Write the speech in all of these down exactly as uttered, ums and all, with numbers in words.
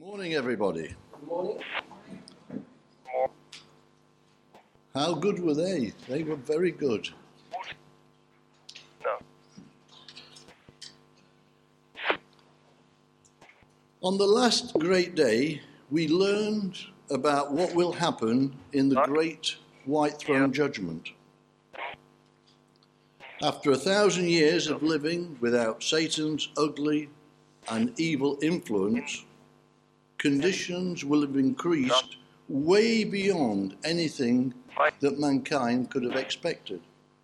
Morning, everybody. Good morning. How good were they? They were very good. No. On the last great day, we learned about what will happen in the great white throne judgment. After a thousand years of living without Satan's ugly and evil influence, conditions will have increased way beyond anything that mankind could have expected.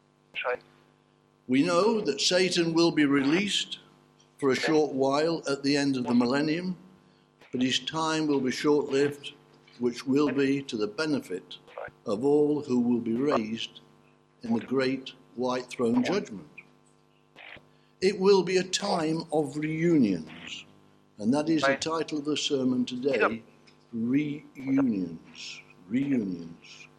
We know that Satan will be released for a short while at the end of the millennium, but his time will be short-lived, which will be to the benefit of all who will be raised in the great white throne judgment. It will be a time of reunions, and that is the title of the sermon today, Reunions. Reunions.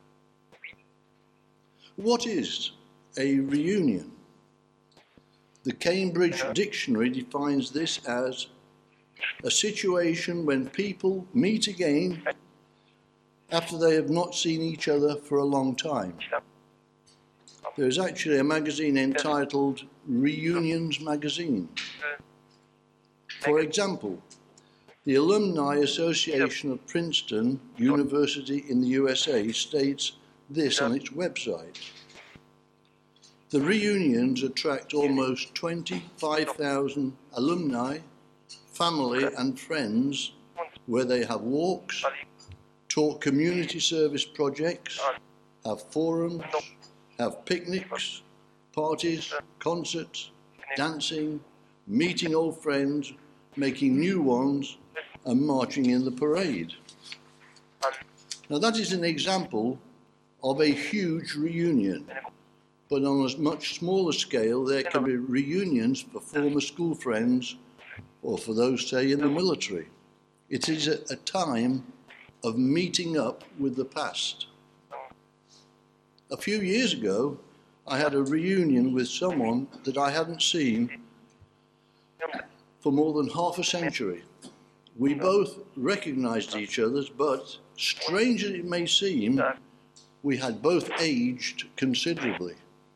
What is a reunion? The Cambridge Dictionary defines this as a situation when people meet again after they have not seen each other for a long time. There is actually a magazine entitled Reunions Magazine. For example, the Alumni Association of Princeton University in the U S A states this on its website. The reunions attract almost twenty-five thousand alumni, family and friends, where they have walks, talk community service projects, have forums, have picnics, parties, concerts, dancing, meeting old friends, making new ones, and marching in the parade. Now that is an example of a huge reunion, but on a much smaller scale there can be reunions for former school friends or for those, say, in the military. It is a, a time of meeting up with the past. A few years ago, I had a reunion with someone that I hadn't seen for more than half a century. We both recognized each other, but strange as it may seem, we had both aged considerably.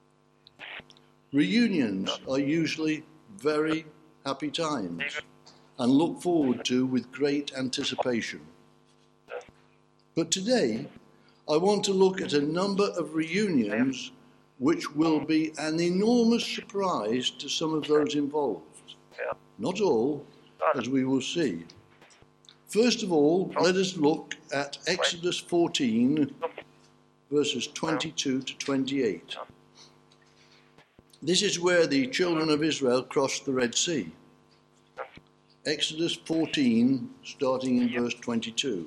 Reunions are usually very happy times and look forward to with great anticipation. But today, I want to look at a number of reunions which will be an enormous surprise to some of those involved. Not all, as we will see. First of all, let us look at Exodus fourteen, verses twenty-two to twenty-eight. This is where the children of Israel crossed the Red Sea. Exodus fourteen, starting in verse twenty-two.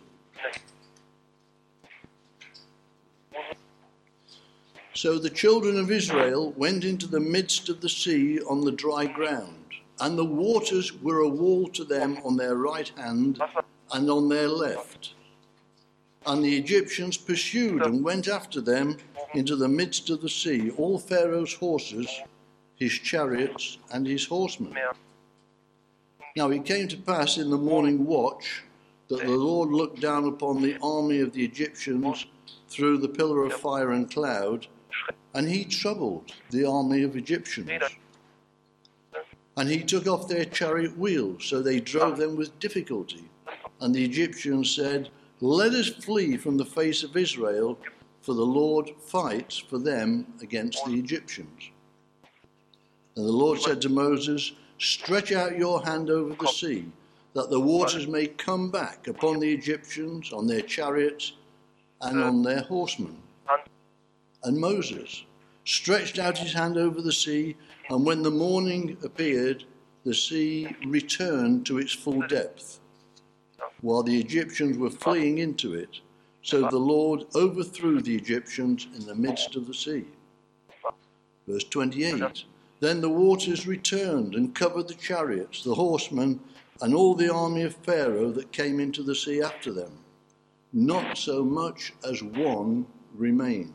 So the children of Israel went into the midst of the sea on the dry ground, and the waters were a wall to them on their right hand and on their left. And the Egyptians pursued and went after them into the midst of the sea, all Pharaoh's horses, his chariots, and his horsemen. Now it came to pass in the morning watch that the Lord looked down upon the army of the Egyptians through the pillar of fire and cloud, and he troubled the army of Egyptians. And he took off their chariot wheels, so they drove them with difficulty. And the Egyptians said, "Let us flee from the face of Israel, for the Lord fights for them against the Egyptians." And the Lord said to Moses, "Stretch out your hand over the sea, that the waters may come back upon the Egyptians, on their chariots, and on their horsemen." And Moses stretched out his hand over the sea, and when the morning appeared, the sea returned to its full depth, while the Egyptians were fleeing into it. So the Lord overthrew the Egyptians in the midst of the sea. Verse twenty-eight, then the waters returned and covered the chariots, the horsemen, and all the army of Pharaoh that came into the sea after them. Not so much as one remained.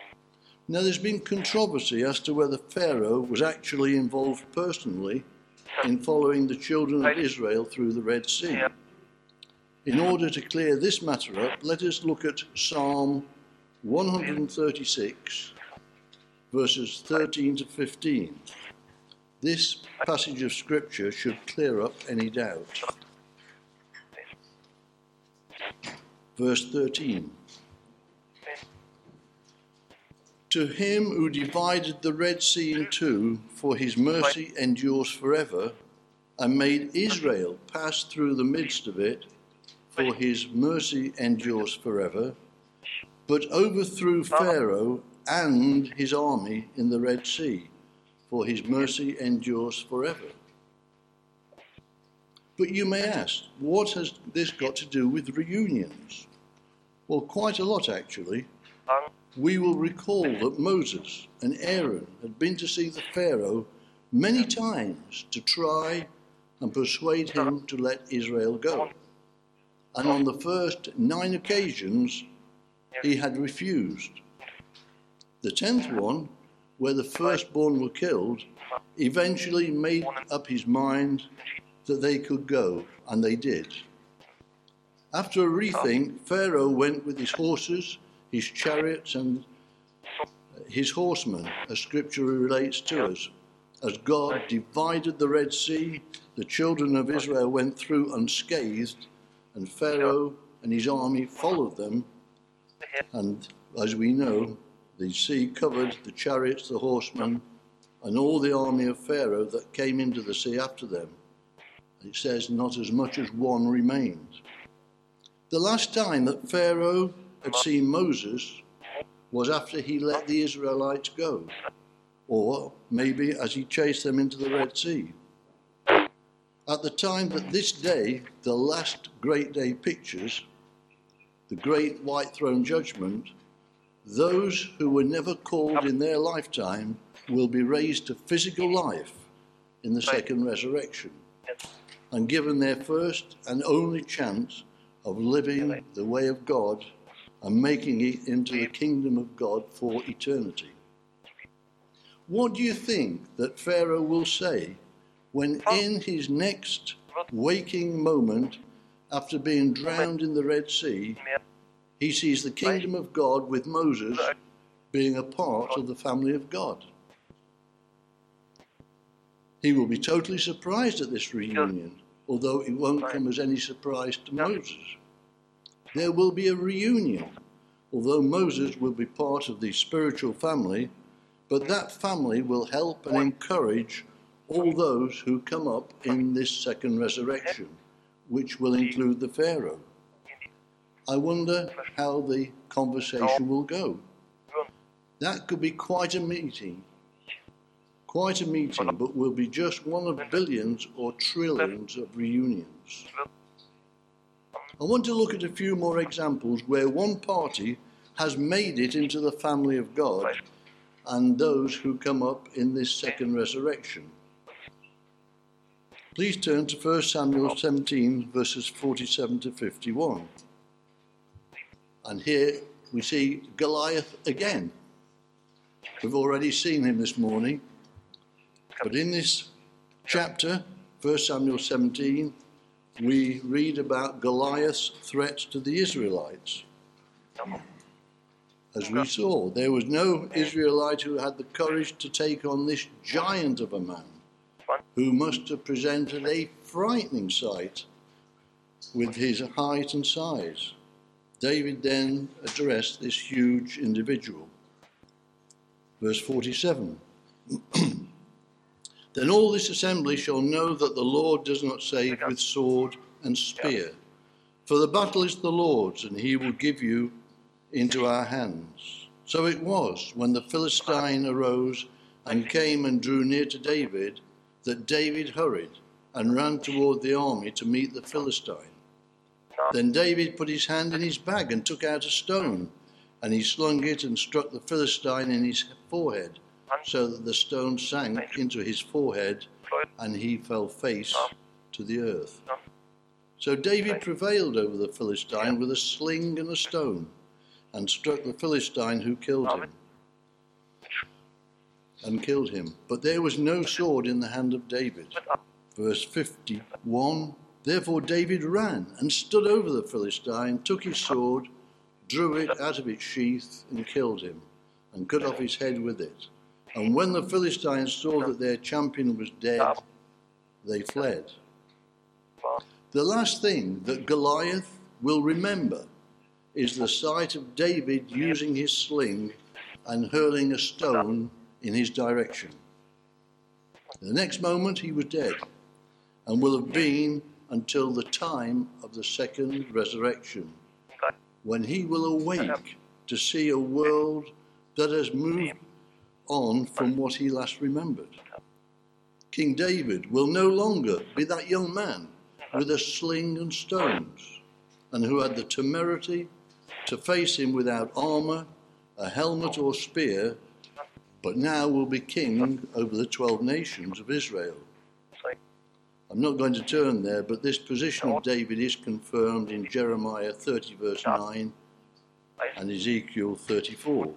Now there's been controversy as to whether Pharaoh was actually involved personally in following the children of Israel through the Red Sea. In order to clear this matter up, let us look at Psalm one thirty-six, verses thirteen to fifteen. This passage of Scripture should clear up any doubt. Verse thirteen. To him who divided the Red Sea in two, for his mercy endures forever, and made Israel pass through the midst of it, for his mercy endures forever, but overthrew Pharaoh and his army in the Red Sea, for his mercy endures forever. But you may ask, what has this got to do with reunions? Well, quite a lot, actually. We will recall that Moses and Aaron had been to see the Pharaoh many times to try and persuade him to let Israel go. And on the first nine occasions, he had refused. The tenth one, where the firstborn were killed, eventually made up his mind that they could go, and they did. After a rethink, Pharaoh went with his horses, his chariots, and his horsemen, as Scripture relates to us. As God divided the Red Sea, the children of Israel went through unscathed, and Pharaoh and his army followed them. And as we know, the sea covered the chariots, the horsemen, and all the army of Pharaoh that came into the sea after them. It says not as much as one remained. The last time that Pharaoh had seen Moses was after he let the Israelites go, or maybe as he chased them into the Red Sea. At the time that this day, the last great day pictures, the great white throne judgment, those who were never called in their lifetime will be raised to physical life in the second resurrection and given their first and only chance of living the way of God and making it into the kingdom of God for eternity. What do you think that Pharaoh will say when in his next waking moment, after being drowned in the Red Sea, he sees the kingdom of God with Moses being a part of the family of God? He will be totally surprised at this reunion, although it won't come as any surprise to Moses. There will be a reunion, although Moses will be part of the spiritual family, but that family will help and encourage all those who come up in this second resurrection, which will include the Pharaoh. I wonder how the conversation will go. That could be quite a meeting, quite a meeting, but will be just one of billions or trillions of reunions. I want to look at a few more examples where one party has made it into the family of God and those who come up in this second resurrection. Please turn to First Samuel seventeen, verses forty-seven to fifty-one. And here we see Goliath again. We've already seen him this morning. But in this chapter, First Samuel seventeen, we read about Goliath's threats to the Israelites. As we saw, there was no Israelite who had the courage to take on this giant of a man, who must have presented a frightening sight with his height and size. David then addressed this huge individual. Verse forty-seven. Then all this assembly shall know that the Lord does not save with sword and spear. For the battle is the Lord's, and he will give you into our hands. So it was, when the Philistine arose and came and drew near to David, that David hurried and ran toward the army to meet the Philistine. Then David put his hand in his bag and took out a stone, and he slung it and struck the Philistine in his forehead, so that the stone sank into his forehead, and he fell face to the earth. So David prevailed over the Philistine with a sling and a stone, and struck the Philistine who killed him, and killed him. But there was no sword in the hand of David. Verse fifty-one, therefore David ran and stood over the Philistine, took his sword, drew it out of its sheath and killed him, and cut off his head with it. And when the Philistines saw that their champion was dead, they fled. The last thing that Goliath will remember is the sight of David using his sling and hurling a stone in his direction. The next moment he was dead, and will have been until the time of the second resurrection, when he will awake to see a world that has moved on from what he last remembered. King David will no longer be that young man with a sling and stones, and who had the temerity to face him without armour, a helmet or spear, but now will be king over the twelve nations of Israel. I'm not going to turn there, but this position of David is confirmed in Jeremiah thirty verse nine and Ezekiel thirty-four.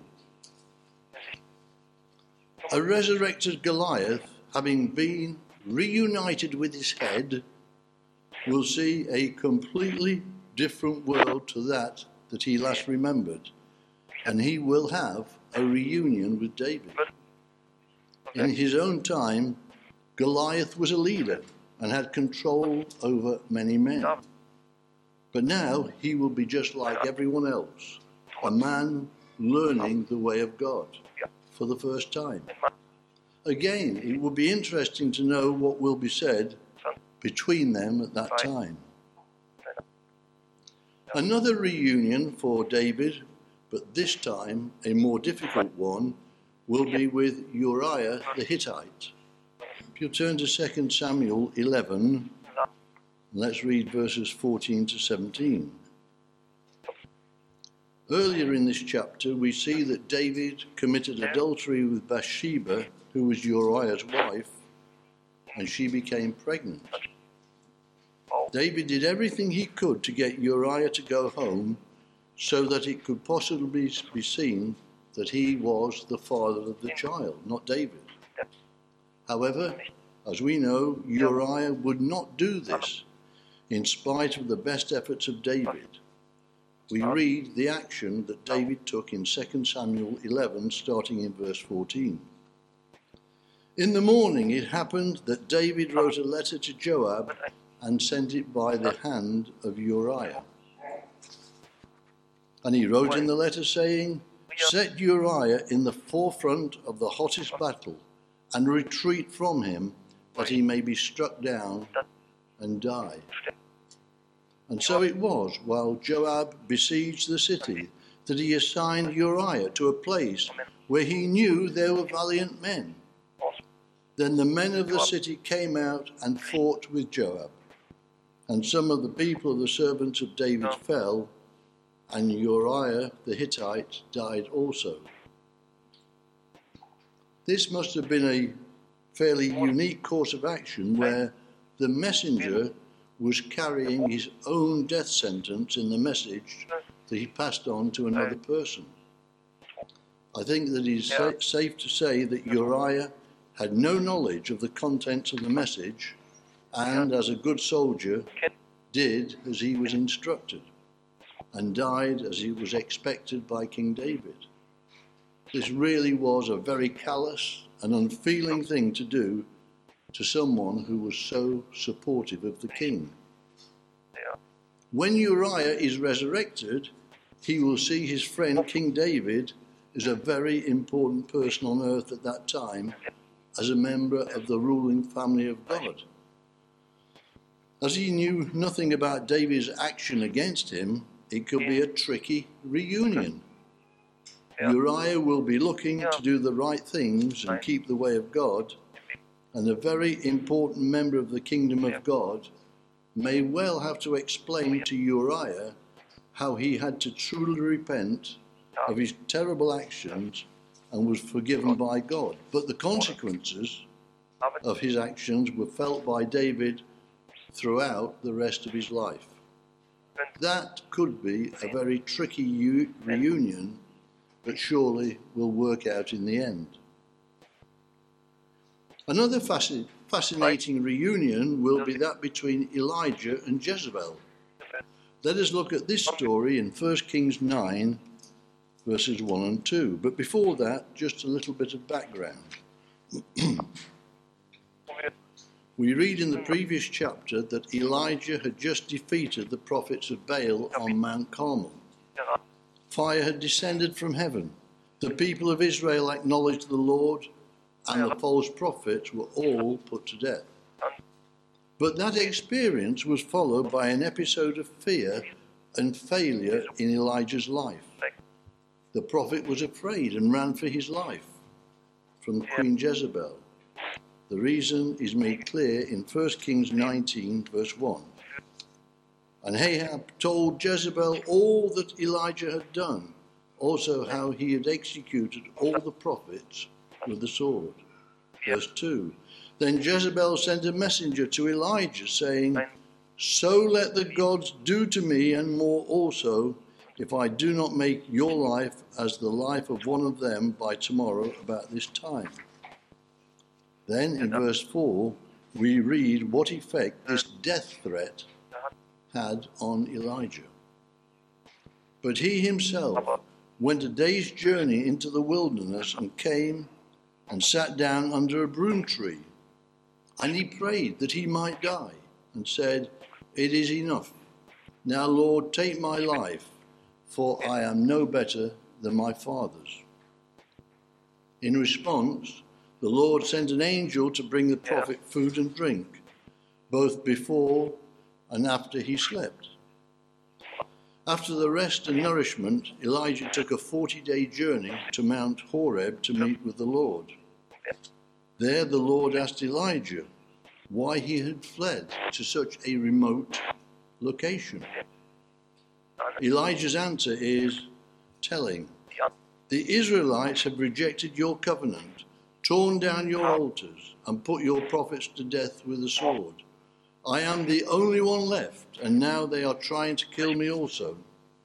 A resurrected Goliath, having been reunited with his head, will see a completely different world to that that he last remembered, and he will have a reunion with David. In his own time, Goliath was a leader and had control over many men. But now he will be just like everyone else, a man learning the way of God for the first time. Again, it will be interesting to know what will be said between them at that time. Another reunion for David, but this time a more difficult one, will be with Uriah the Hittite. If you'll turn to Second Samuel eleven, let's read verses fourteen to seventeen. Earlier in this chapter, we see that David committed adultery with Bathsheba, who was Uriah's wife, and she became pregnant. David did everything he could to get Uriah to go home so that it could possibly be seen that he was the father of the child, not David. However, as we know, Uriah would not do this in spite of the best efforts of David. We read the action that David took in Second Samuel eleven, starting in verse fourteen. In the morning it happened that David wrote a letter to Joab and sent it by the hand of Uriah. And he wrote in the letter saying, set Uriah in the forefront of the hottest battle and retreat from him, that he may be struck down and die. And so it was, while Joab besieged the city, that he assigned Uriah to a place where he knew there were valiant men. Then the men of the city came out and fought with Joab. And some of the people of the servants of David fell, and Uriah the Hittite died also. This must have been a fairly unique course of action, where the messenger was carrying his own death sentence in the message that he passed on to another person. I think that it is sa- safe to say that Uriah had no knowledge of the contents of the message, and as a good soldier did as he was instructed, and died as he was expected by King David. This really was a very callous and unfeeling thing to do to someone who was so supportive of the king. When Uriah is resurrected, he will see his friend King David as a very important person on earth at that time, as a member of the ruling family of God. As he knew nothing about David's action against him, it could be a tricky reunion. Uriah will be looking to do the right things and keep the way of God, and a very important member of the kingdom of God may well have to explain to Uriah how he had to truly repent of his terrible actions and was forgiven by God. But the consequences of his actions were felt by David throughout the rest of his life. That could be a very tricky u- reunion, but surely will work out in the end. Another fasc- fascinating reunion will be that between Elijah and Jezebel. Let us look at this story in First Kings nine, verses one and two. But before that, just a little bit of background. We read in the previous chapter that Elijah had just defeated the prophets of Baal on Mount Carmel. Fire had descended from heaven. The people of Israel acknowledged the Lord, and the false prophets were all put to death. But that experience was followed by an episode of fear and failure in Elijah's life. The prophet was afraid and ran for his life from Queen Jezebel. The reason is made clear in First Kings nineteen, verse one. And Ahab told Jezebel all that Elijah had done, also how he had executed all the prophets with the sword. Verse two. Then Jezebel sent a messenger to Elijah, saying, So let the gods do to me and more also, if I do not make your life as the life of one of them by tomorrow about this time. Then in verse four, we read what effect this death threat had on Elijah. But he himself went a day's journey into the wilderness and came and sat down under a broom tree. And he prayed that he might die and said, It is enough. Now, Lord, take my life, for I am no better than my fathers. In response, the Lord sent an angel to bring the prophet food and drink, both before and after he slept. After the rest and nourishment, Elijah took a forty-day journey to Mount Horeb to meet with the Lord. There the Lord asked Elijah why he had fled to such a remote location. Elijah's answer is telling. The Israelites have rejected your covenant, torn down your altars, and put your prophets to death with the sword. I am the only one left, and now they are trying to kill me also.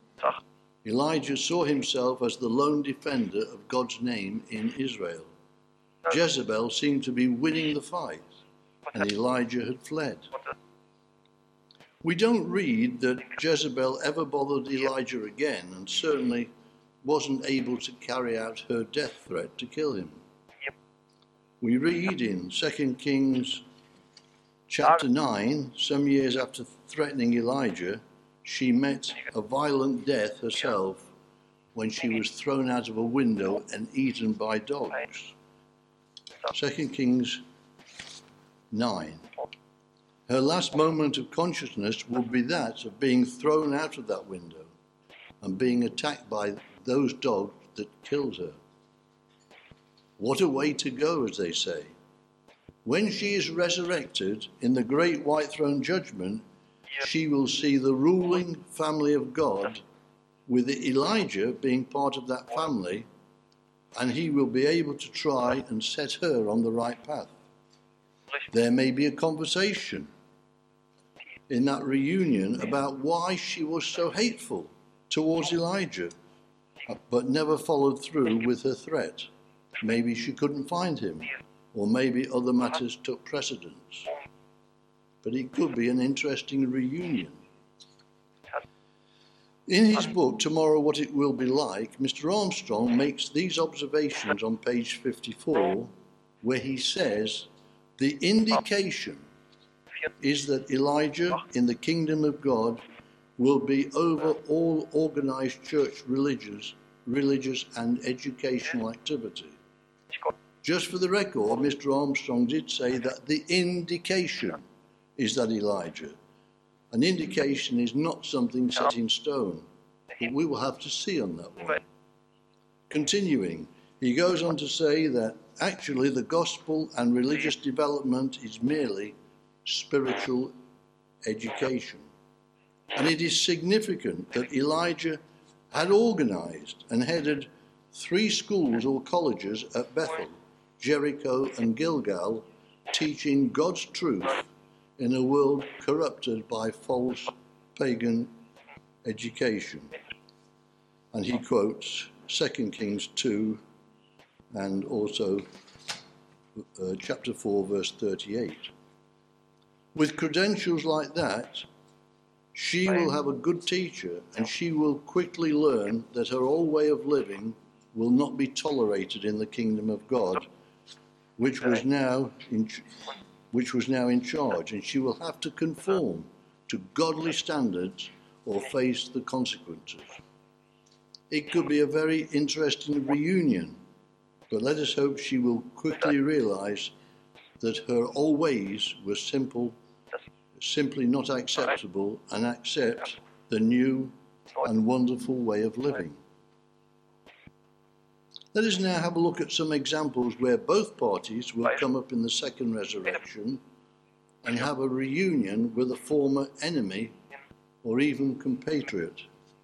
Elijah saw himself as the lone defender of God's name in Israel. Jezebel seemed to be winning the fight, and Elijah had fled. We don't read that Jezebel ever bothered Elijah again, and certainly wasn't able to carry out her death threat to kill him. We read in Second Kings chapter nine, some years after threatening Elijah, she met a violent death herself when she was thrown out of a window and eaten by dogs. Second Kings nine. Her last moment of consciousness would be that of being thrown out of that window and being attacked by those dogs that killed her. What a way to go, as they say. When she is resurrected in the great white throne judgment, she will see the ruling family of God, with Elijah being part of that family, and he will be able to try and set her on the right path. There may be a conversation in that reunion about why she was so hateful towards Elijah, but never followed through with her threat. Maybe she couldn't find him, or maybe other matters took precedence. But it could be an interesting reunion. In his book, Tomorrow What It Will Be Like, Mister Armstrong makes these observations on page fifty-four, where he says, the indication is that Elijah in the kingdom of God will be over all organized church religious, religious and educational activity. Just for the record, Mister Armstrong did say that the indication is that Elijah. An indication is not something set in stone, but we will have to see on that one. Continuing, he goes on to say that actually the gospel and religious development is merely spiritual education. And it is significant that Elijah had organized and headed three schools or colleges at Bethel, Jericho and Gilgal, teaching God's truth in a world corrupted by false pagan education. And he quotes Second Kings two and also uh, chapter four, verse thirty-eight. With credentials like that, she will have a good teacher, and she will quickly learn that her old way of living will not be tolerated in the kingdom of God, which was now in, which was now in charge, and she will have to conform to godly standards or face the consequences. It could be a very interesting reunion, but let us hope she will quickly realize that her old ways were simple, simply not acceptable, and accept the new and wonderful way of living. Let us now have a look at some examples where both parties will come up in the second resurrection and have a reunion with a former enemy or even compatriot.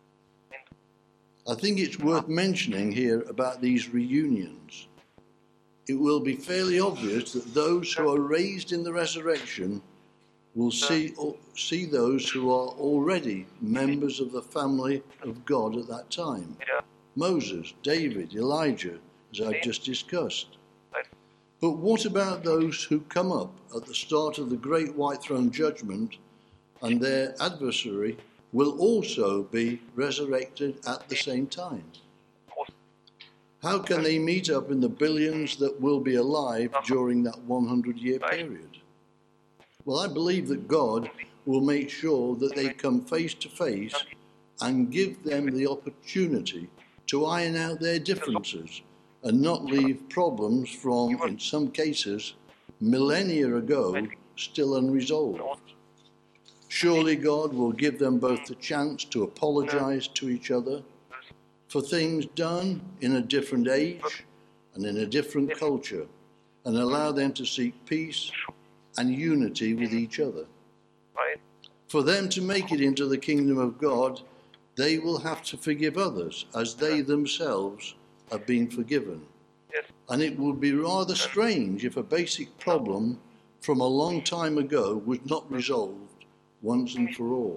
I think it's worth mentioning here about these reunions. It will be fairly obvious that those who are raised in the resurrection will see, see those who are already members of the family of God at that time. Moses, David, Elijah, as I've just discussed. But what about those who come up at the start of the great white throne judgment, and their adversary will also be resurrected at the same time? How can they meet up in the billions that will be alive during that hundred year period? Well, I believe that God will make sure that they come face to face and give them the opportunity to iron out their differences and not leave problems from, in some cases, millennia ago, still unresolved. Surely God will give them both the chance to apologize to each other for things done in a different age and in a different culture, and allow them to seek peace and unity with each other. For them to make it into the kingdom of God, they will have to forgive others as they themselves have been forgiven. And it would be rather strange if a basic problem from a long time ago was not resolved once and for all.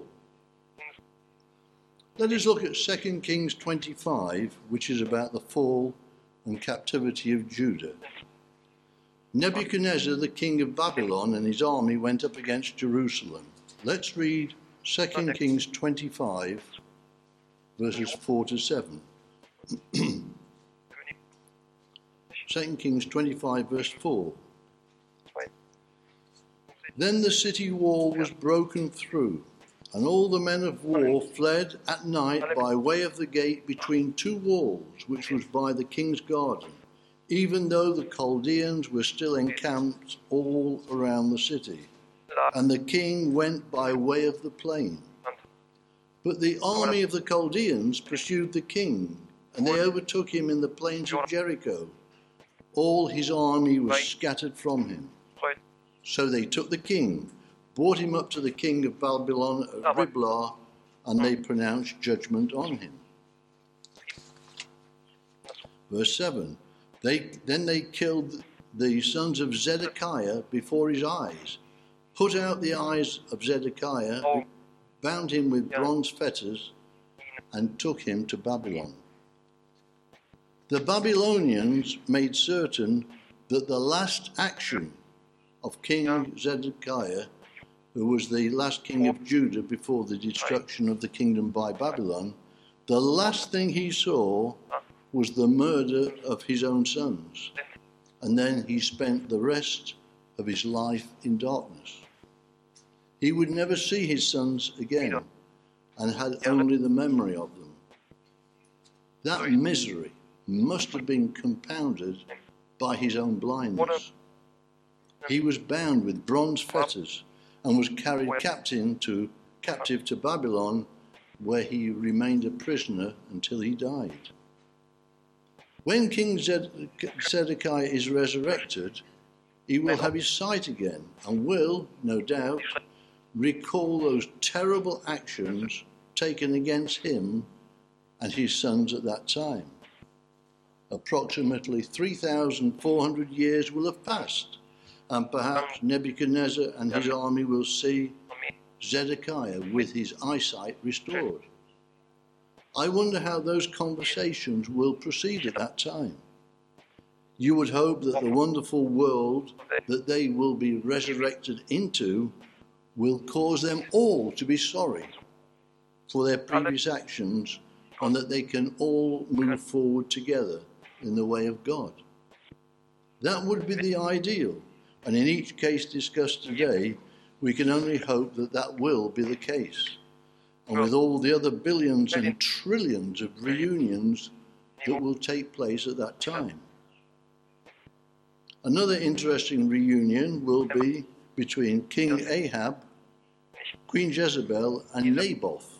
Let us look at Second Kings twenty-five, which is about the fall and captivity of Judah. Nebuchadnezzar, the king of Babylon, and his army went up against Jerusalem. Let's read Second Kings twenty-five, verses four to seven. Second Kings twenty-five, verse four. Then the city wall was broken through, and all the men of war fled at night by way of the gate between two walls, which was by the king's garden, even though the Chaldeans were still encamped all around the city. And the king went by way of the plain. But the army of the Chaldeans pursued the king, and they overtook him in the plains of Jericho. All his army was scattered from him. So they took the king, brought him up to the king of Babylon at Riblah, and they pronounced judgment on him. Verse seven. They, then they killed the sons of Zedekiah before his eyes, put out the eyes of Zedekiah, bound him with bronze fetters, and took him to Babylon. The Babylonians made certain that the last action of King Zedekiah, who was the last king of Judah before the destruction of the kingdom by Babylon, the last thing he saw was the murder of his own sons. And then he spent the rest of his life in darkness. He would never see his sons again and had only the memory of them. That misery must have been compounded by his own blindness. He was bound with bronze fetters and was carried captive to, captive to Babylon, where he remained a prisoner until he died. When King Zedekiah is resurrected, he will have his sight again and will, no doubt, recall those terrible actions taken against him and his sons at that time. Approximately three thousand four hundred years will have passed, and perhaps Nebuchadnezzar and his army will see Zedekiah with his eyesight restored. I wonder how those conversations will proceed at that time. You would hope that the wonderful world that they will be resurrected into will cause them all to be sorry for their previous actions, and that they can all move forward together in the way of God. That would be the ideal, and in each case discussed today, we can only hope that that will be the case. And with all the other billions and trillions of reunions that will take place at that time. Another interesting reunion will be between King Ahab, Queen Jezebel, and Naboth.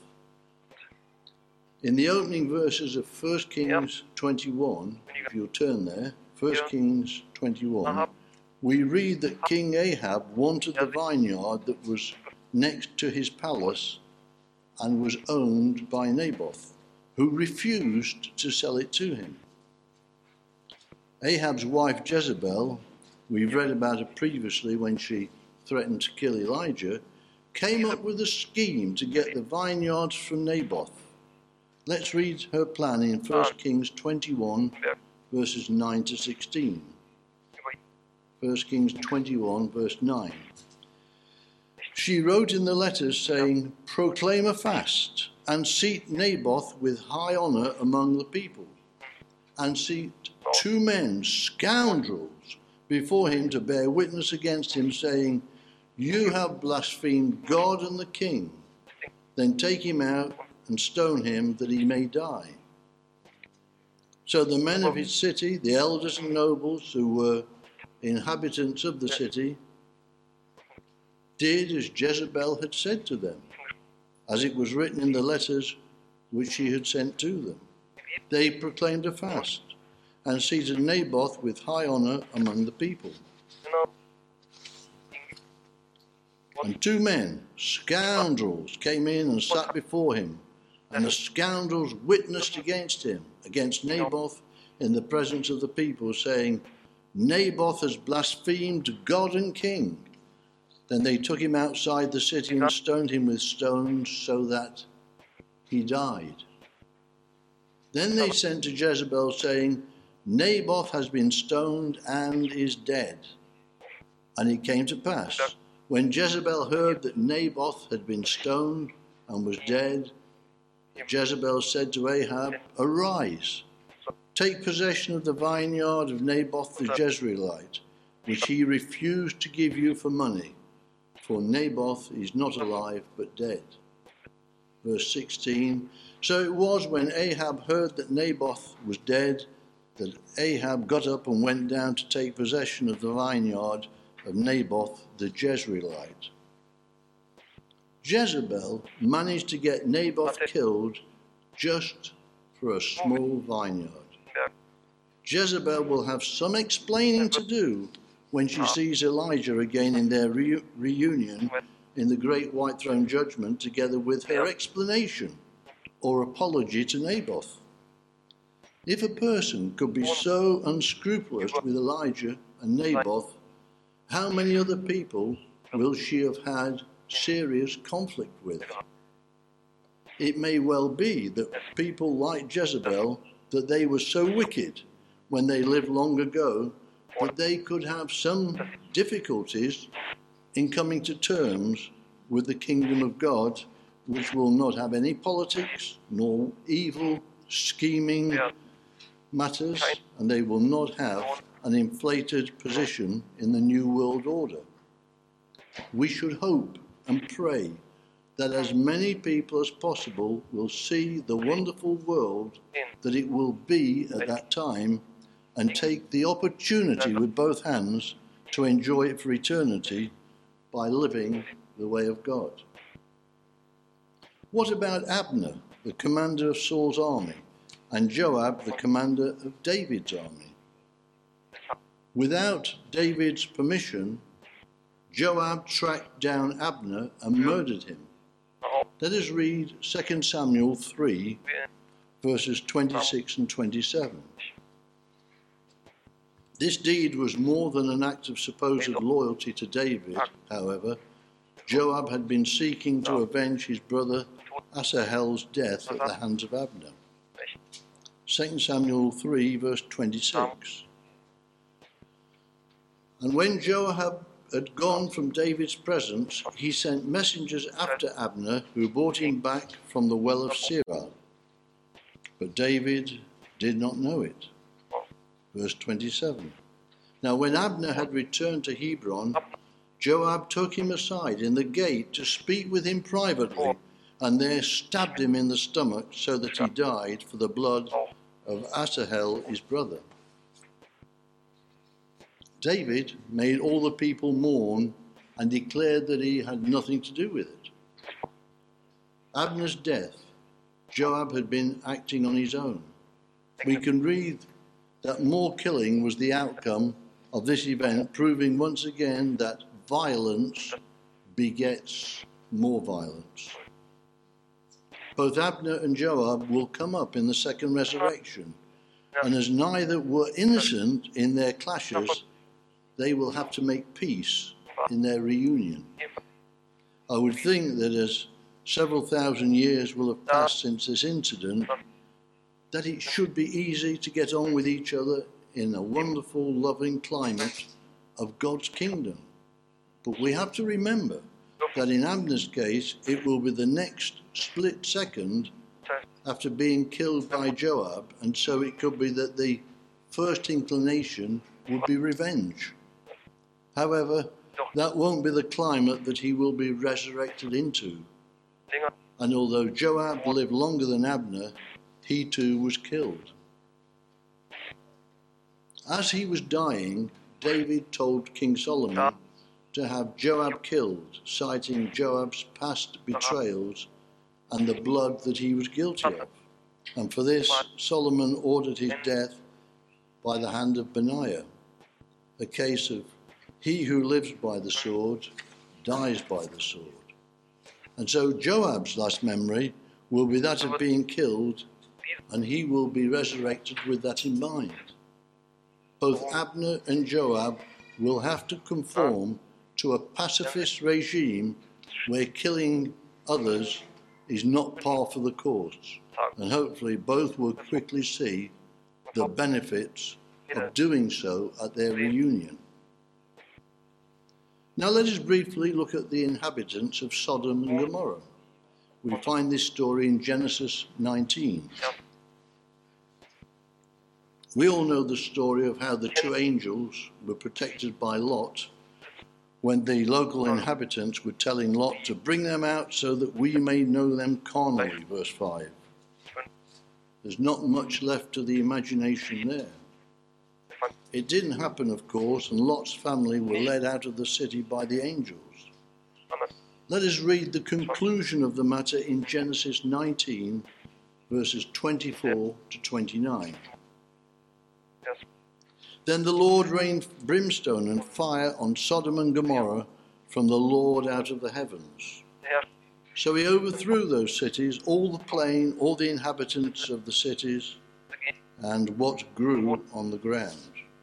In the opening verses of First Kings twenty-one, if you'll turn there, First Kings twenty-one, we read that King Ahab wanted the vineyard that was next to his palace and was owned by Naboth, who refused to sell it to him. Ahab's wife Jezebel, we've read about her previously when she threatened to kill Elijah, came up with a scheme to get the vineyards from Naboth. Let's read her plan in First Kings twenty-one, verses nine to sixteen. First Kings twenty-one, verse nine. She wrote in the letters saying, "Proclaim a fast, and seat Naboth with high honour among the people, and seat two men, scoundrels, before him to bear witness against him, saying, 'You have blasphemed God and the king. Then take him out and stone him that he may die.' So the men of his city, the elders and nobles who were inhabitants of the city, did as Jezebel had said to them, as it was written in the letters which she had sent to them. They proclaimed a fast and seated Naboth with high honour among the people. And two men, scoundrels, came in and sat before him, and the scoundrels witnessed against him, against Naboth, in the presence of the people, saying, 'Naboth has blasphemed God and king.' Then they took him outside the city and stoned him with stones so that he died. Then they sent to Jezebel, saying, 'Naboth has been stoned and is dead.' And it came to pass, when Jezebel heard that Naboth had been stoned and was dead, Jezebel said to Ahab, 'Arise, take possession of the vineyard of Naboth the Jezreelite, which he refused to give you for money, for Naboth is not alive but dead.' Verse sixteen, so it was when Ahab heard that Naboth was dead, that Ahab got up and went down to take possession of the vineyard of Naboth the Jezreelite. Jezebel managed to get Naboth killed just for a small vineyard. Jezebel will have some explaining to do when she sees Elijah again in their re- reunion in the great white throne judgment, together with her explanation or apology to Naboth. If a person could be so unscrupulous with Elijah and Naboth, how many other people will she have had serious conflict with? It may well be that people like Jezebel, that they were so wicked when they lived long ago, that they could have some difficulties in coming to terms with the kingdom of God, which will not have any politics nor evil scheming matters, and they will not have an inflated position in the new world order. We should hope and pray that as many people as possible will see the wonderful world that it will be at that time, and take the opportunity with both hands to enjoy it for eternity by living the way of God. What about Abner, the commander of Saul's army, and Joab, the commander of David's army? Without David's permission, Joab tracked down Abner and murdered him. Let us read Second Samuel three, verses twenty-six and twenty-seven. This deed was more than an act of supposed loyalty to David, however. Joab had been seeking to avenge his brother Asahel's death at the hands of Abner. Second Samuel three, verse twenty-six. And when Joab had gone from David's presence, he sent messengers after Abner, who brought him back from the well of Sirah. But David did not know it. Verse twenty-seven. Now when Abner had returned to Hebron, Joab took him aside in the gate to speak with him privately, and there stabbed him in the stomach so that he died for the blood of Asahel his brother. David made all the people mourn and declared that he had nothing to do with it. Abner's death, Joab had been acting on his own. We can read that more killing was the outcome of this event, proving once again that violence begets more violence. Both Abner and Joab will come up in the second resurrection, and as neither were innocent in their clashes, they will have to make peace in their reunion. I would think that as several thousand years will have passed since this incident, that it should be easy to get on with each other in a wonderful, loving climate of God's kingdom. But we have to remember that in Abner's case, it will be the next split second after being killed by Joab, and so it could be that the first inclination would be revenge. However, that won't be the climate that he will be resurrected into. And although Joab lived longer than Abner, he too was killed. As he was dying, David told King Solomon to have Joab killed, citing Joab's past betrayals and the blood that he was guilty of. And for this, Solomon ordered his death by the hand of Benaiah, a case of he who lives by the sword dies by the sword. And so Joab's last memory will be that of being killed, and he will be resurrected with that in mind. Both Abner and Joab will have to conform to a pacifist regime where killing others is not par for the course, and hopefully both will quickly see the benefits of doing so at their reunion. Now let us briefly look at the inhabitants of Sodom and Gomorrah. We find this story in Genesis nineteen. We all know the story of how the two angels were protected by Lot when the local inhabitants were telling Lot to bring them out so that we may know them carnally, verse five. There's not much left to the imagination there. It didn't happen, of course, and Lot's family were led out of the city by the angels. Let us read the conclusion of the matter in Genesis nineteen, verses twenty-four to twenty-nine. Then the Lord rained brimstone and fire on Sodom and Gomorrah from the Lord out of the heavens. So he overthrew those cities, all the plain, all the inhabitants of the cities, and what grew on the ground.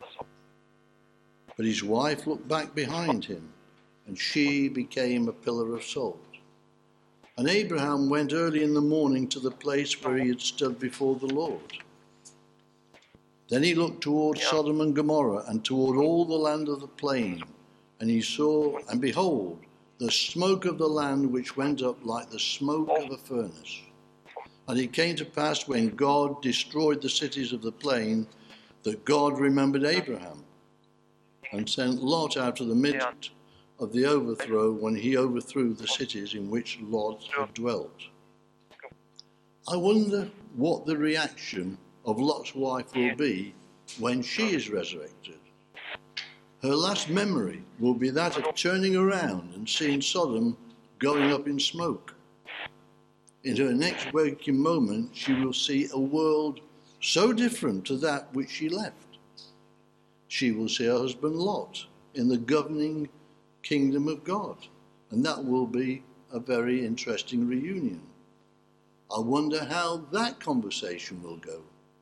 But his wife looked back behind him, and she became a pillar of salt. And Abraham went early in the morning to the place where he had stood before the Lord. Then he looked toward Sodom and Gomorrah and toward all the land of the plain, and he saw, and behold, the smoke of the land which went up like the smoke of a furnace. And it came to pass when God destroyed the cities of the plain that God remembered Abraham and sent Lot out of the midst of the overthrow when he overthrew the cities in which Lot had dwelt. I wonder what the reaction of Lot's wife will be when she is resurrected. Her last memory will be that of turning around and seeing Sodom going up in smoke. In her next waking moment, she will see a world so different to that which she left. She will see her husband Lot in the governing kingdom of God, and that will be a very interesting reunion. I wonder how that conversation will go.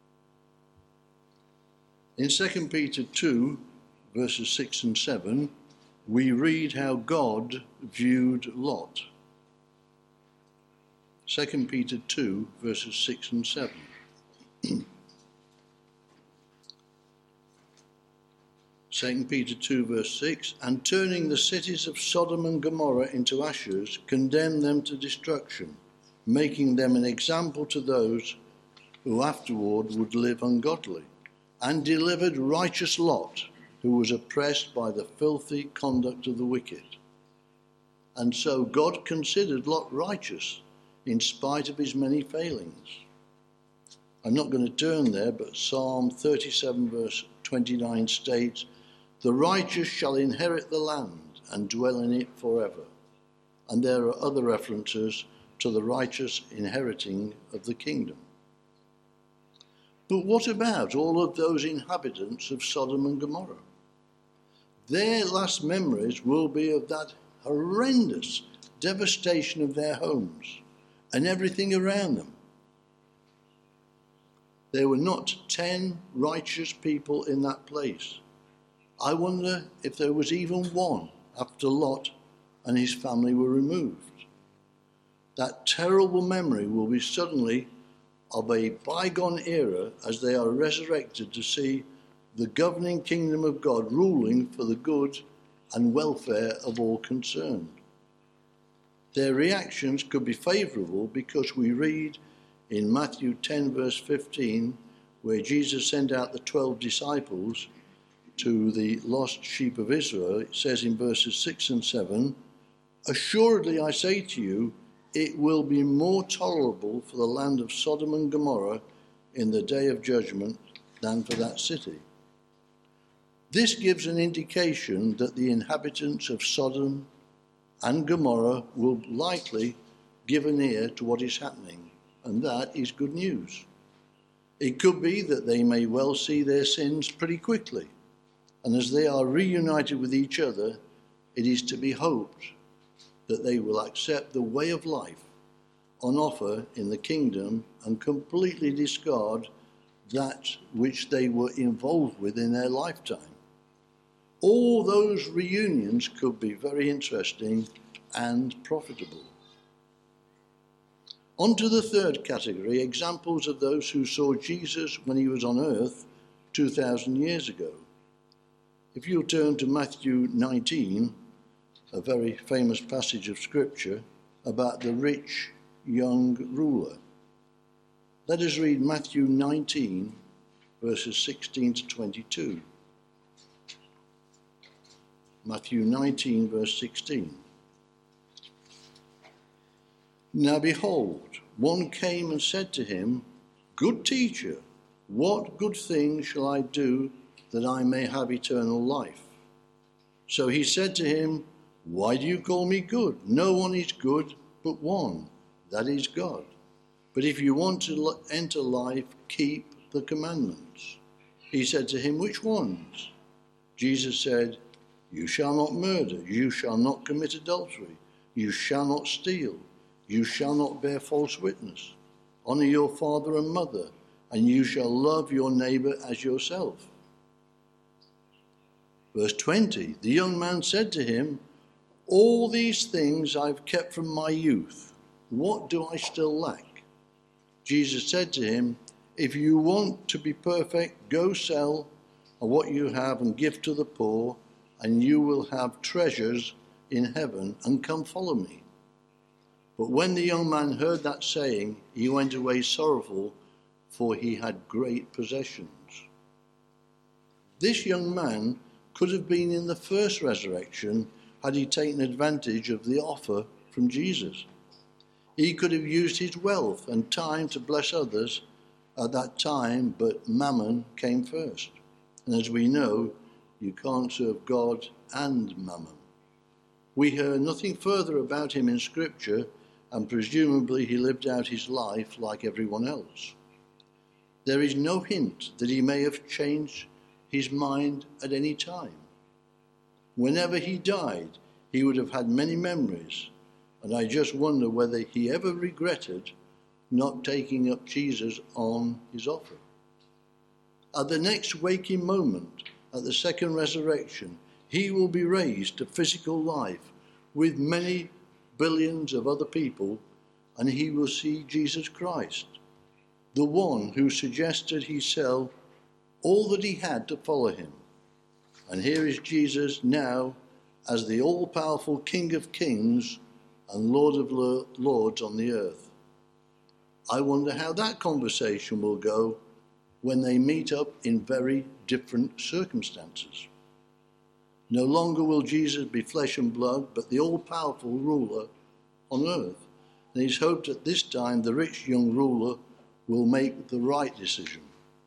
In Second Peter two, verses six and seven, we read how God viewed Lot. Second Peter two, verses six and seven. Second Peter two verse six, and turning the cities of Sodom and Gomorrah into ashes, condemned them to destruction, making them an example to those who afterward would live ungodly, and delivered righteous Lot, who was oppressed by the filthy conduct of the wicked. And so God considered Lot righteous in spite of his many failings. I'm not going to turn there, but Psalm thirty-seven verse twenty-nine states, the righteous shall inherit the land and dwell in it forever. And there are other references to the righteous inheriting of the kingdom. But what about all of those inhabitants of Sodom and Gomorrah? Their last memories will be of that horrendous devastation of their homes and everything around them. There were not ten righteous people in that place. I wonder if there was even one after Lot and his family were removed. That terrible memory will be suddenly of a bygone era as they are resurrected to see the governing kingdom of God ruling for the good and welfare of all concerned. Their reactions could be favourable because we read in Matthew ten verse fifteen, where Jesus sent out the twelve disciples to the lost sheep of Israel. It says in verses six and seven, assuredly I say to you, it will be more tolerable for the land of Sodom and Gomorrah in the day of judgment than for that city. This gives an indication that the inhabitants of Sodom and Gomorrah will likely give an ear to what is happening, and that is good news. It could be that they may well see their sins pretty quickly, and as they are reunited with each other, it is to be hoped that they will accept the way of life on offer in the kingdom and completely discard that which they were involved with in their lifetime. All those reunions could be very interesting and profitable. On to the third category, examples of those who saw Jesus when he was on earth two thousand years ago. If you turn to Matthew nineteen, a very famous passage of scripture about the rich young ruler. Let us read Matthew nineteen, verses sixteen to twenty-two. Matthew nineteen, verse sixteen. Now behold, one came and said to him, Good teacher, what good thing shall I do that I may have eternal life? So he said to him, Why do you call me good? No one is good but one, that is God. But if you want to enter life, keep the commandments. He said to him, Which ones? Jesus said, You shall not murder, you shall not commit adultery, you shall not steal, you shall not bear false witness. Honor your father and mother, and you shall love your neighbor as yourself. Verse twenty, the young man said to him, All these things I've kept from my youth. What do I still lack? Jesus said to him, If you want to be perfect, go sell what you have and give to the poor, and you will have treasures in heaven, and come follow me. But when the young man heard that saying, he went away sorrowful, for he had great possessions. This young man could have been in the first resurrection had he taken advantage of the offer from Jesus. He could have used his wealth and time to bless others at that time, but mammon came first. And as we know, you can't serve God and mammon. We hear nothing further about him in Scripture, and presumably he lived out his life like everyone else. There is no hint that he may have changed his mind at any time. Whenever he died, he would have had many memories, and I just wonder whether he ever regretted not taking up Jesus on his offer. At the next waking moment, at the second resurrection, he will be raised to physical life with many billions of other people, and he will see Jesus Christ, the one who suggested he sell all that he had to follow him. And here is Jesus now as the all-powerful King of Kings and Lord of Lords on the earth. I wonder how that conversation will go when they meet up in very different circumstances. No longer will Jesus be flesh and blood, but the all-powerful ruler on earth. And it's hoped at this time the rich young ruler will make the right decision.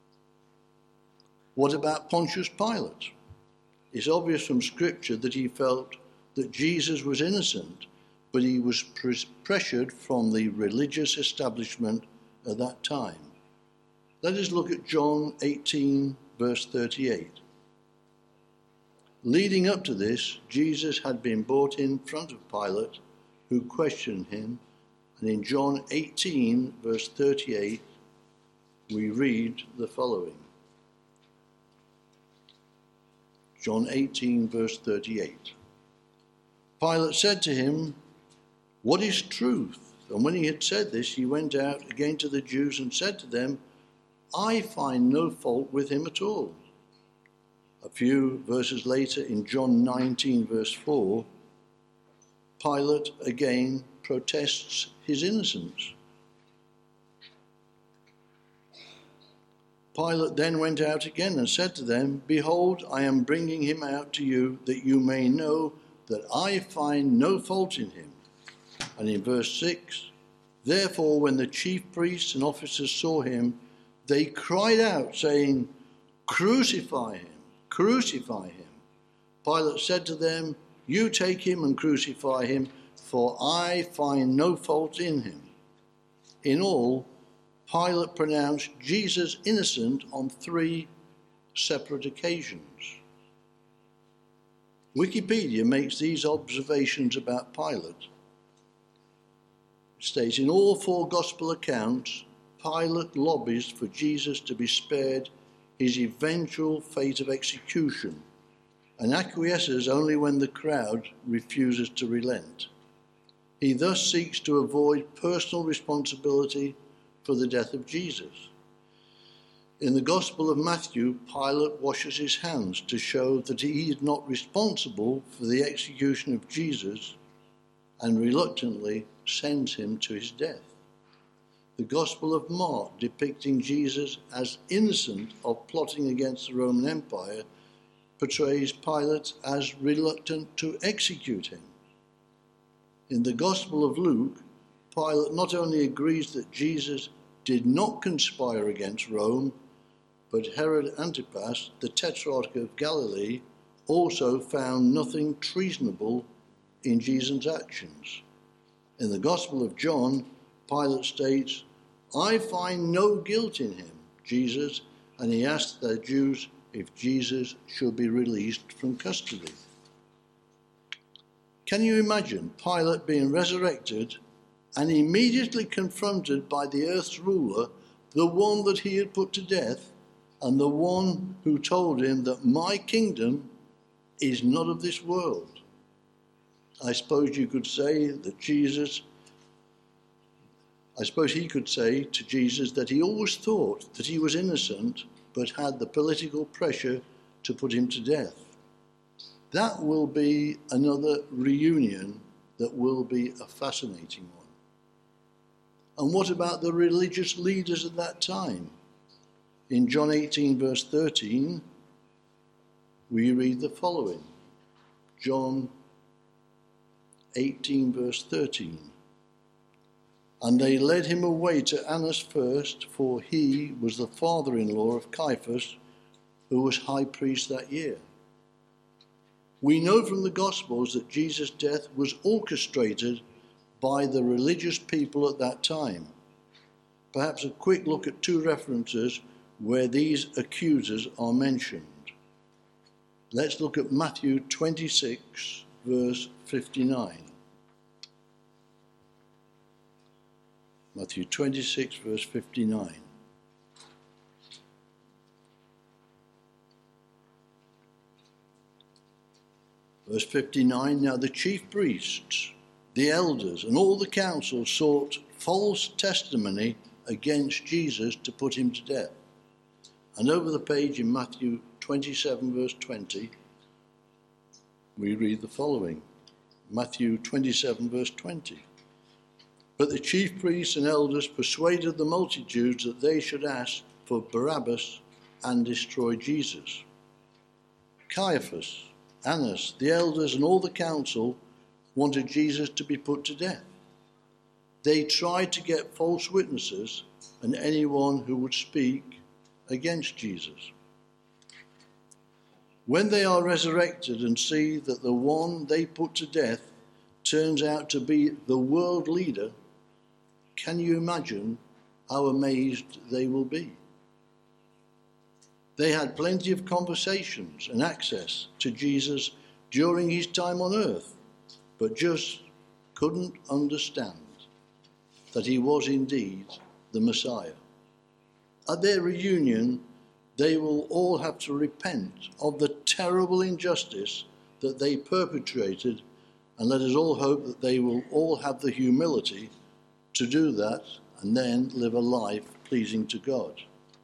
What about Pontius Pilate? It's obvious from Scripture that he felt that Jesus was innocent, but he was pres- pressured from the religious establishment at that time. Let us look at John eighteen, verse thirty-eight. Leading up to this, Jesus had been brought in front of Pilate, who questioned him, and in John eighteen, verse thirty-eight, we read the following. John eighteen, verse thirty-eight. Pilate said to him, "What is truth?" And when he had said this, he went out again to the Jews and said to them, "I find no fault with him at all." A few verses later, in John nineteen, verse four, Pilate again protests his innocence. Pilate then went out again and said to them, "Behold, I am bringing him out to you, that you may know that I find no fault in him." And in verse six, therefore when the chief priests and officers saw him, they cried out, saying, "Crucify him, crucify him." Pilate said to them, "You take him and crucify him, for I find no fault in him." In all, Pilate pronounced Jesus innocent on three separate occasions. Wikipedia makes these observations about Pilate. It states, in all four gospel accounts, Pilate lobbies for Jesus to be spared his eventual fate of execution and acquiesces only when the crowd refuses to relent. He thus seeks to avoid personal responsibility for the death of Jesus. In the Gospel of Matthew, Pilate washes his hands to show that he is not responsible for the execution of Jesus and reluctantly sends him to his death. The Gospel of Mark, depicting Jesus as innocent of plotting against the Roman Empire, portrays Pilate as reluctant to execute him. In the Gospel of Luke, Pilate not only agrees that Jesus did not conspire against Rome, but Herod Antipas, the Tetrarch of Galilee, also found nothing treasonable in Jesus' actions. In the Gospel of John, Pilate states, "I find no guilt in him," Jesus, and he asked the Jews if Jesus should be released from custody. Can you imagine Pilate being resurrected and immediately confronted by the earth's ruler, the one that he had put to death, and the one who told him that my kingdom is not of this world? I suppose you could say that Jesus, I suppose he could say to Jesus that he always thought that he was innocent, but had the political pressure to put him to death. That will be another reunion that will be a fascinating one. And what about the religious leaders at that time? In John eighteen, verse thirteen, we read the following. John eighteen, verse thirteen. And they led him away to Annas first, for he was the father-in-law of Caiaphas, who was high priest that year. We know from the Gospels that Jesus' death was orchestrated by the religious people at that time. Perhaps a quick look at two references where these accusers are mentioned. Let's look at Matthew twenty-six, verse fifty-nine. Matthew twenty-six, verse fifty-nine. Verse fifty-nine, now the chief priests, the elders, and all the council sought false testimony against Jesus to put him to death. And over the page in Matthew twenty-seven, verse twenty, we read the following. Matthew twenty-seven, verse twenty. But the chief priests and elders persuaded the multitudes that they should ask for Barabbas and destroy Jesus. Caiaphas, Annas, the elders, and all the council wanted Jesus to be put to death. They tried to get false witnesses and anyone who would speak against Jesus. When they are resurrected and see that the one they put to death turns out to be the world leader, can you imagine how amazed they will be? They had plenty of conversations and access to Jesus during his time on earth, but just couldn't understand that he was indeed the Messiah. At their reunion, they will all have to repent of the terrible injustice that they perpetrated, and let us all hope that they will all have the humility to do that and then live a life pleasing to God.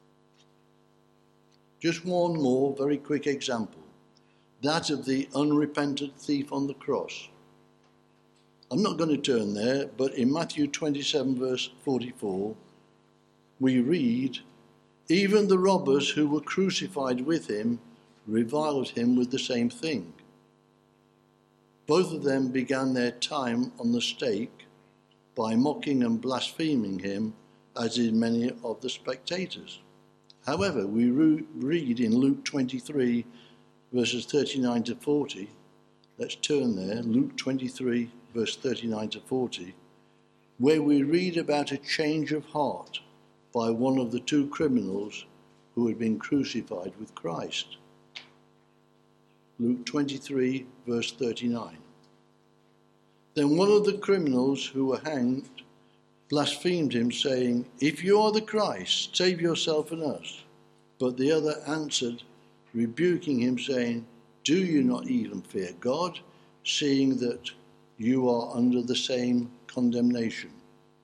Just one more very quick example, that of the unrepentant thief on the cross. I'm not going to turn there, but in Matthew twenty-seven, verse forty-four, we read, even the robbers who were crucified with him reviled him with the same thing. Both of them began their time on the stake by mocking and blaspheming him, as did many of the spectators. However, we re- read in Luke twenty-three, verses thirty-nine to forty, let's turn there, Luke twenty-three, verse thirty-nine to forty, where we read about a change of heart by one of the two criminals who had been crucified with Christ. Luke twenty-three, verse thirty-nine. Then one of the criminals who were hanged blasphemed him, saying, if you are the Christ, save yourself and us. But the other answered, rebuking him, saying, do you not even fear God, seeing that you are under the same condemnation?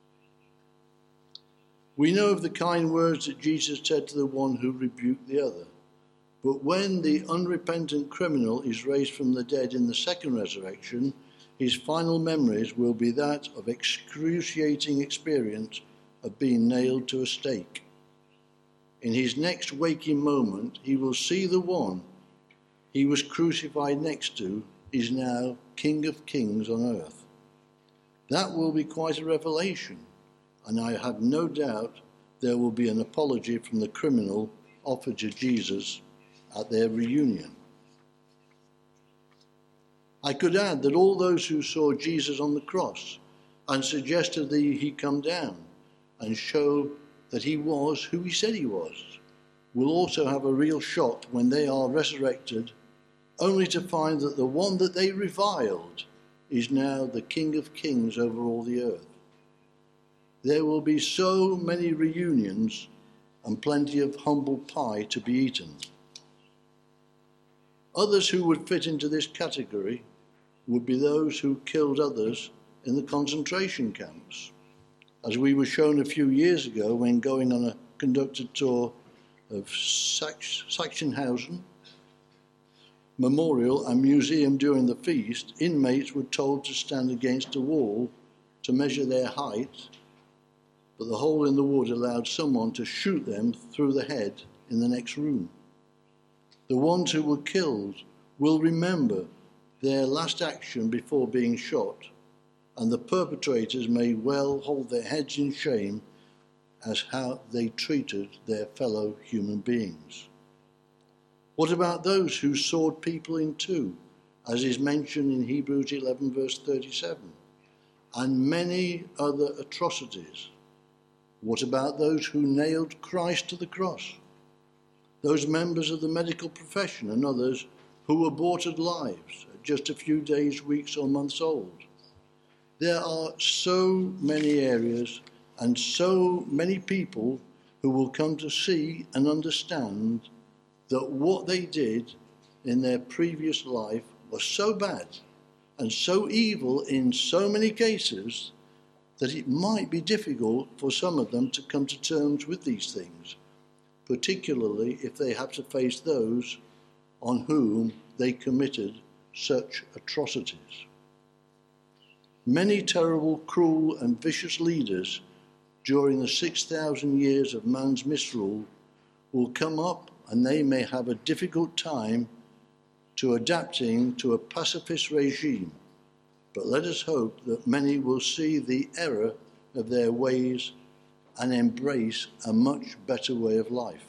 We know of the kind words that Jesus said to the one who rebuked the other. But when the unrepentant criminal is raised from the dead in the second resurrection, his final memories will be that of excruciating experience of being nailed to a stake. In his next waking moment, he will see the one he was crucified next to is now King of Kings on earth. That will be quite a revelation, and I have no doubt there will be an apology from the criminal offered to Jesus at their reunion. I could add that all those who saw Jesus on the cross and suggested that he come down and show that he was who he said he was will also have a real shock when they are resurrected, only to find that the one that they reviled is now the King of Kings over all the earth. There will be so many reunions and plenty of humble pie to be eaten. Others who would fit into this category would be those who killed others in the concentration camps. As we were shown a few years ago when going on a conducted tour of Sachsenhausen Memorial and Museum during the feast, inmates were told to stand against a wall to measure their height, but the hole in the wood allowed someone to shoot them through the head in the next room. The ones who were killed will remember their last action before being shot, and the perpetrators may well hold their heads in shame as how they treated their fellow human beings. What about those who sawed people in two, as is mentioned in Hebrews eleven, verse thirty-seven, and many other atrocities? What about those who nailed Christ to the cross? Those members of the medical profession and others who aborted lives at just a few days, weeks, or months old? There are so many areas and so many people who will come to see and understand that what they did in their previous life was so bad and so evil in so many cases that it might be difficult for some of them to come to terms with these things, particularly if they have to face those on whom they committed such atrocities. Many terrible, cruel and vicious leaders during the six thousand years of man's misrule will come up, and they may have a difficult time to adapting to a pacifist regime. But let us hope that many will see the error of their ways and embrace a much better way of life.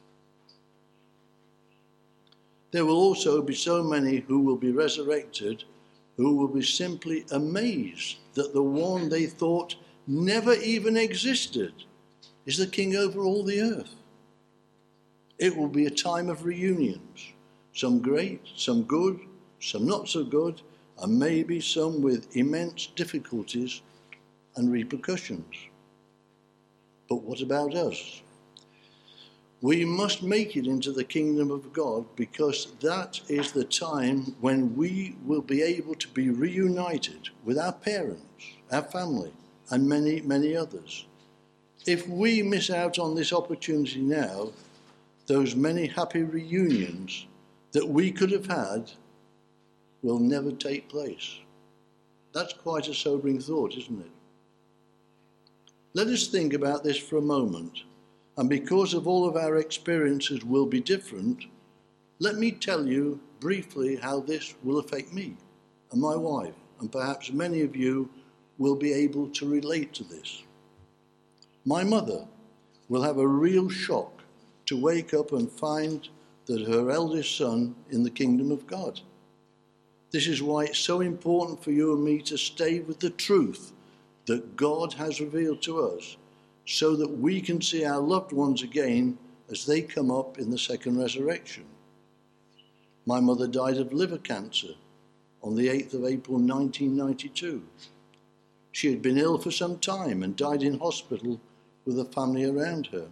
There will also be so many who will be resurrected, who will be simply amazed that the one they thought never even existed is the king over all the earth. It will be a time of reunions, some great, some good, some not so good, and maybe some with immense difficulties and repercussions. But what about us? We must make it into the kingdom of God, because that is the time when we will be able to be reunited with our parents, our family, and many, many others. If we miss out on this opportunity now, those many happy reunions that we could have had will never take place. That's quite a sobering thought, isn't it? Let us think about this for a moment. And because of all of our experiences will be different, let me tell you briefly how this will affect me and my wife, and perhaps many of you will be able to relate to this. My mother will have a real shock to wake up and find that her eldest son in the kingdom of God. This is why it's so important for you and me to stay with the truth that God has revealed to us, so that we can see our loved ones again as they come up in the second resurrection. My mother died of liver cancer on the eighth of April nineteen ninety-two. She had been ill for some time and died in hospital with the family around her.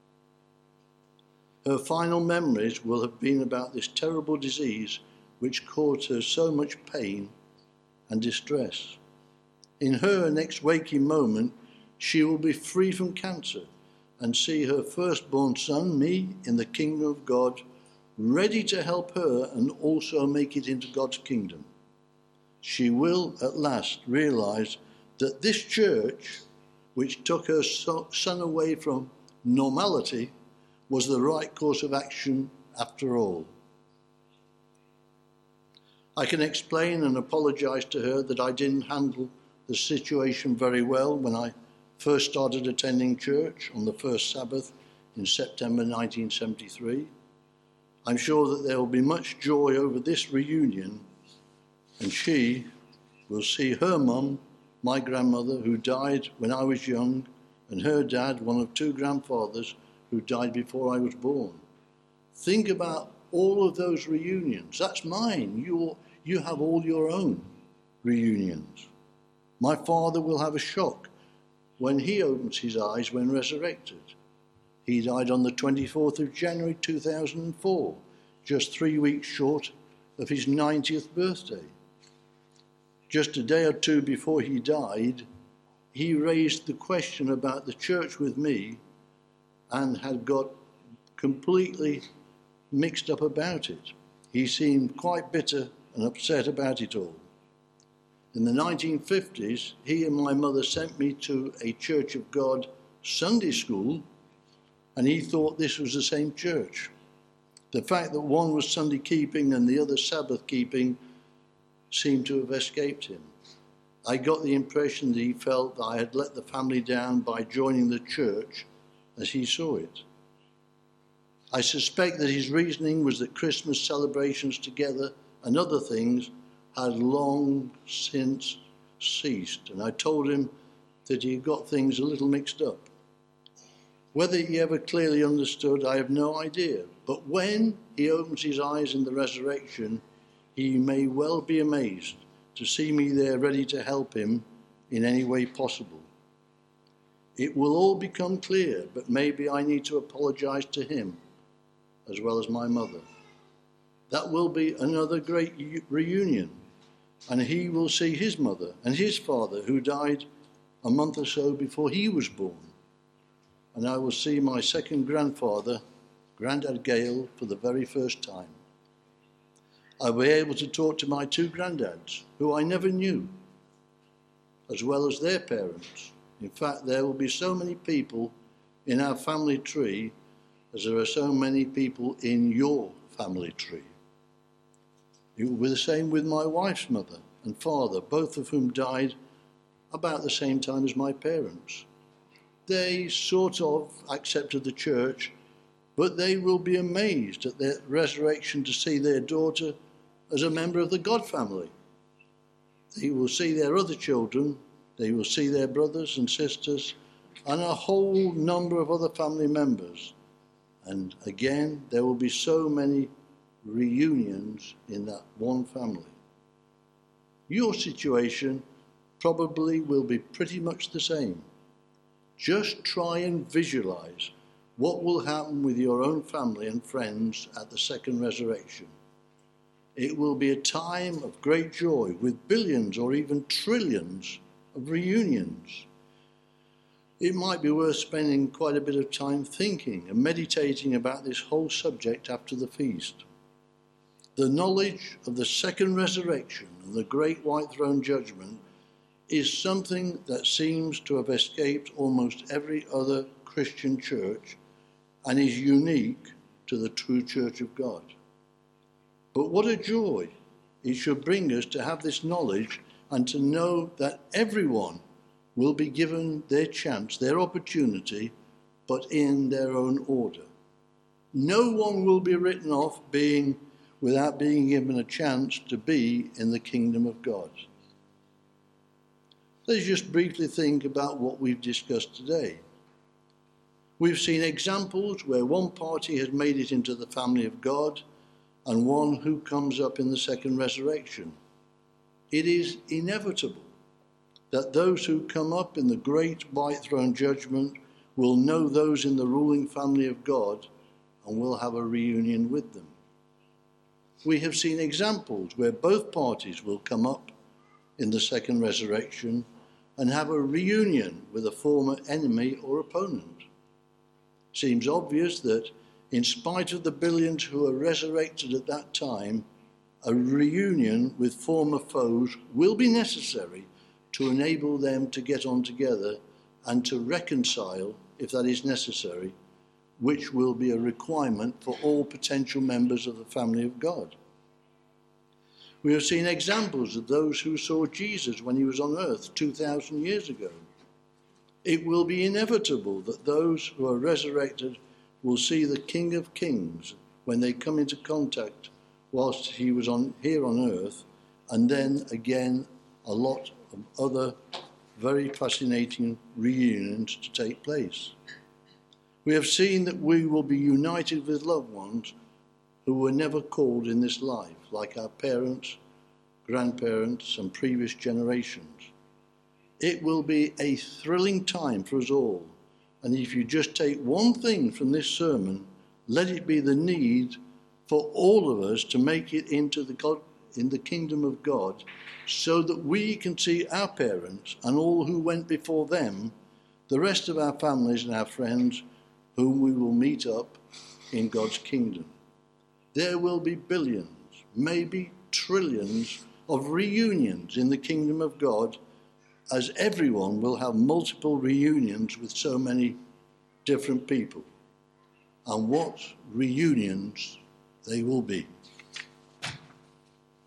Her final memories will have been about this terrible disease which caused her so much pain and distress. In her next waking moment, she will be free from cancer and see her firstborn son, me, in the kingdom of God, ready to help her and also make it into God's kingdom. She will at last realize that this church, which took her son away from normality, was the right course of action after all. I can explain and apologize to her that I didn't handle the situation very well when I first started attending church on the first Sabbath in September nineteen seventy-three. I'm sure that there will be much joy over this reunion, and she will see her mum, my grandmother, who died when I was young, and her dad, one of two grandfathers, who died before I was born. Think about all of those reunions. That's mine. You, you have all your own reunions. My father will have a shock when he opens his eyes when resurrected. He died on the twenty-fourth of January two thousand four, just three weeks short of his ninetieth birthday. Just a day or two before he died, he raised the question about the church with me and had got completely mixed up about it. He seemed quite bitter and upset about it all. In the nineteen fifties, he and my mother sent me to a Church of God Sunday school, and he thought this was the same church. The fact that one was Sunday keeping and the other Sabbath keeping seemed to have escaped him. I got the impression that he felt that I had let the family down by joining the church as he saw it. I suspect that his reasoning was that Christmas celebrations together and other things had long since ceased, and I told him that he had got things a little mixed up. Whether he ever clearly understood, I have no idea, but when he opens his eyes in the resurrection, he may well be amazed to see me there ready to help him in any way possible. It will all become clear, but maybe I need to apologize to him as well as my mother. That will be another great reunion, and he will see his mother and his father, who died a month or so before he was born. And I will see my second grandfather, Grandad Gale, for the very first time. I'll be able to talk to my two granddads, who I never knew, as well as their parents. In fact, there will be so many people in our family tree as there are so many people in your family tree. It will be the same with my wife's mother and father, both of whom died about the same time as my parents. They sort of accepted the church, but they will be amazed at their resurrection to see their daughter as a member of the God family. They will see their other children, they will see their brothers and sisters, and a whole number of other family members. And again, there will be so many reunions in that one family. Your situation probably will be pretty much the same. Just try and visualize what will happen with your own family and friends at the second resurrection. It will be a time of great joy with billions or even trillions of reunions. It might be worth spending quite a bit of time thinking and meditating about this whole subject after the feast. The knowledge of the second resurrection and the great white throne judgment is something that seems to have escaped almost every other Christian church and is unique to the true Church of God. But what a joy it should bring us to have this knowledge and to know that everyone will be given their chance, their opportunity, but in their own order. No one will be written off being without being given a chance to be in the kingdom of God. Let's just briefly think about what we've discussed today. We've seen examples where one party has made it into the family of God and one who comes up in the second resurrection. It is inevitable that those who come up in the great white throne judgment will know those in the ruling family of God and will have a reunion with them. We have seen examples where both parties will come up in the second resurrection and have a reunion with a former enemy or opponent. Seems obvious that in spite of the billions who are resurrected at that time, a reunion with former foes will be necessary to enable them to get on together and to reconcile, if that is necessary, which will be a requirement for all potential members of the family of God. We have seen examples of those who saw Jesus when he was on earth two thousand years ago. It will be inevitable that those who are resurrected will see the King of Kings when they come into contact whilst he was on here on earth, and then again a lot of other very fascinating reunions to take place. We have seen that we will be united with loved ones who were never called in this life, like our parents, grandparents, and previous generations. It will be a thrilling time for us all, and if you just take one thing from this sermon, let it be the need for all of us to make it into the God, in the kingdom of God, so that we can see our parents and all who went before them, the rest of our families and our friends, whom we will meet up in God's kingdom. There will be billions, maybe trillions of reunions in the kingdom of God, as everyone will have multiple reunions with so many different people. And what reunions they will be.